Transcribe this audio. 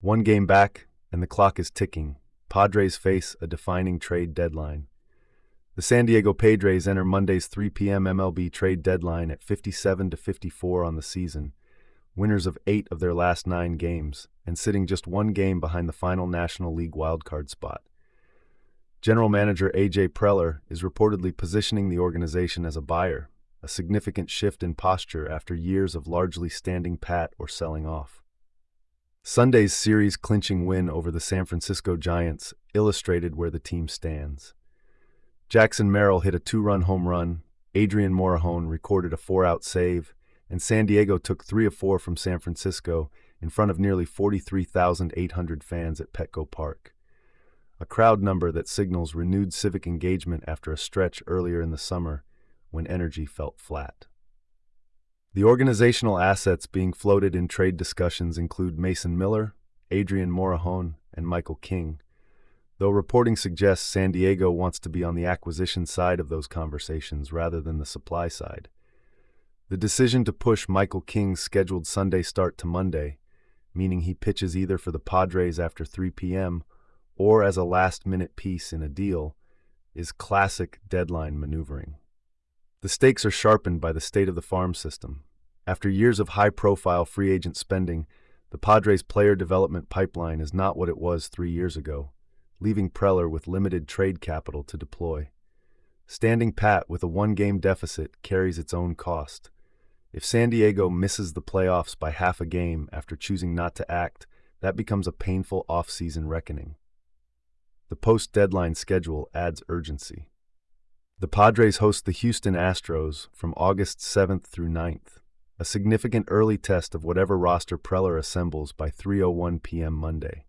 One game back, and the clock is ticking. Padres face a defining trade deadline. The San Diego Padres enter Monday's 3 p.m. MLB trade deadline at 57-54 on the season, winners of 8 of their last 9 games, and sitting just one game behind the final National League wildcard spot. General Manager A.J. Preller is reportedly positioning the organization as a buyer, a significant shift in posture after years of largely standing pat or selling off. Sunday's series-clinching win over the San Francisco Giants illustrated where the team stands. Jackson Merrill hit a 2-run home run, Adrian Morejon recorded a 4-out save, and San Diego took 3 of 4 from San Francisco in front of nearly 43,800 fans at Petco Park, a crowd number that signals renewed civic engagement after a stretch earlier in the summer when energy felt flat. The organizational assets being floated in trade discussions include Mason Miller, Adrian Morejon, and Michael King, though reporting suggests San Diego wants to be on the acquisition side of those conversations rather than the supply side. The decision to push Michael King's scheduled Sunday start to Monday, meaning he pitches either for the Padres after 3 p.m. or as a last-minute piece in a deal, is classic deadline maneuvering. The stakes are sharpened by the state of the farm system. After years of high-profile free agent spending, the Padres' player development pipeline is not what it was 3 years ago, leaving Preller with limited trade capital to deploy. Standing pat with a 1-game deficit carries its own cost. If San Diego misses the playoffs by half a game after choosing not to act, that becomes a painful off-season reckoning. The post-deadline schedule adds urgency. The Padres host the Houston Astros from August 7th through 9th, a significant early test of whatever roster Preller assembles by 3:01 p.m. Monday.